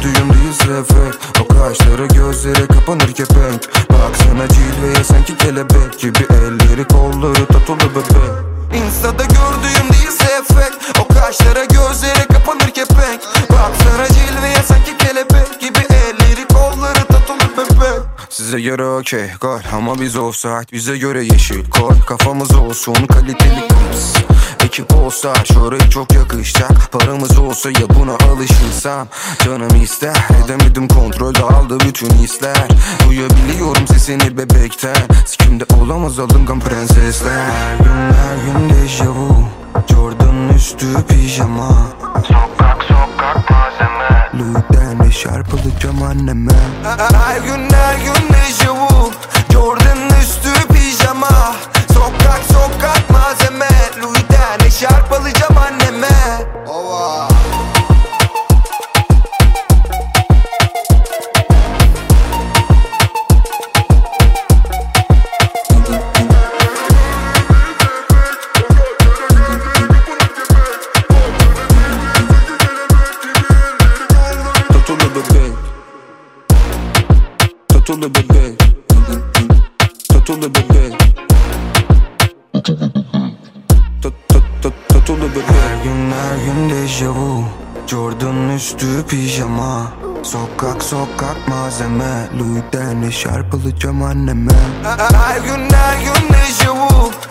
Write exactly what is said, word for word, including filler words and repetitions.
gördüğüm değilse efekt. O kaşları gözleri kapanır kepenk. Baksana cilveye sanki kelebek gibi, elleri kolları tatlı bebek. Insta'da gördüğüm değilse efekt. O kaşlara gözleri kapanır kepenk. Baksana cilveye sanki kelebek gibi, elleri kolları tatlı bebek. Size göre okey gol ama biz offside, bize göre yeşil koy. Kafamız olsun kaliteli klips. Ekip olsa şöyle çok yakışacak. Paramız olsa ya buna alışırsam. Canım ister edemedim, kontrol dağıldı bütün hisler. Duyabiliyorum sesini bebekten. Sikimde olamaz alıngan prensesler. Her gün her gün dejavu. Jordan üstü pijama. Sokak sokak malzeme. Louis'den şarpılacağım anneme. Her gün her gün dejavu. Jordan üstü pijama. Sokak sokak malzeme. Louis'den şarpılacağım anneme. Ova. Tatlı bebek, tatlı bebek, tatlı bebek. Her gün her gün dejavu. Jordan üstü pijama. Sokak sokak malzeme. Louis'den şarpılacağım anneme. Her gün her gün dejavu.